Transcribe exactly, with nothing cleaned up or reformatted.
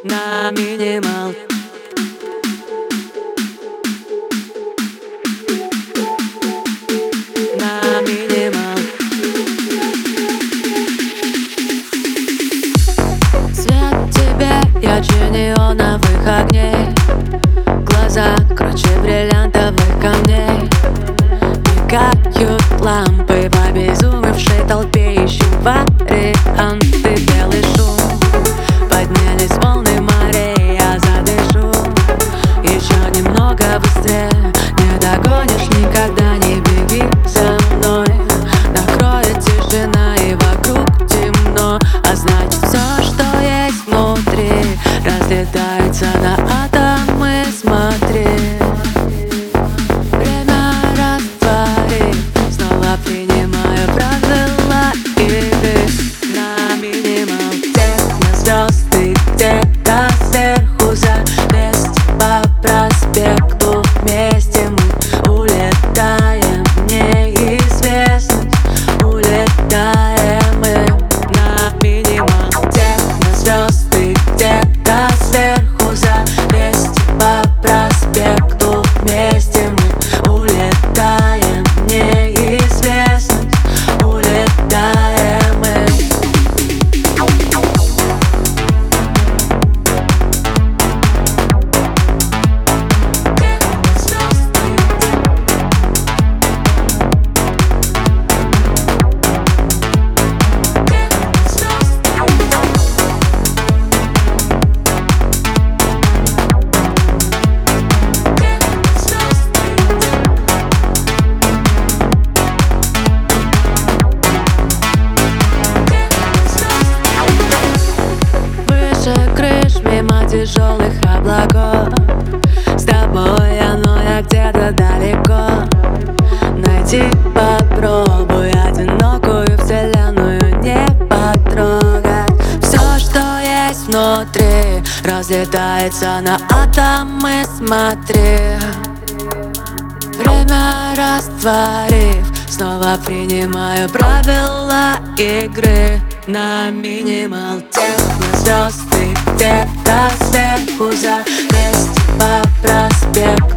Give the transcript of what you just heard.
на минимал. На минимал. Свет тебе ярче неоновых огней, глаза круче бриллиантовых камней. Мигают лампы в обезумевшей толпе, ищу варианты, белый шум. Поднялись волны морей, я задышу еще немного быстрее. Не догонишь никогда, не беги за мной. Накроет тишина и вокруг темно, а значит все, что есть внутри, разлетается на атомы, смотри. Время растворит, снова принимаю правила игры. На минимал. Технозвезды где-то сверху, завесть по проспекту. Вместе мы улетаем в неизвестность, улетаем мы на минимал. Технозвезды где-то сверху, завесть по проспекту. Вместе мы улетаем в неизвестность, улетаем мы. Крыш мимо тяжелых облаков, с тобой оно я где-то далеко. Найти попробуй одинокую вселенную, не потрогать. Все, что есть внутри, разлетается на атомы, смотри. Время растворив, снова принимаю правила игры. На минимал. Технозвезды где-то сверху, завесть по проспекту.